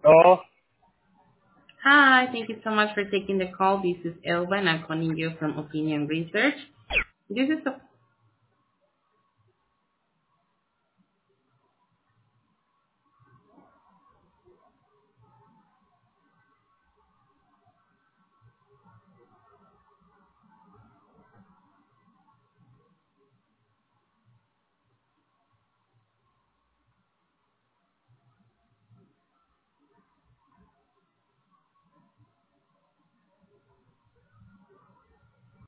Oh, Hi, thank you so much for taking the call. This is Elba, and I'm calling you from Opinion Research. This is a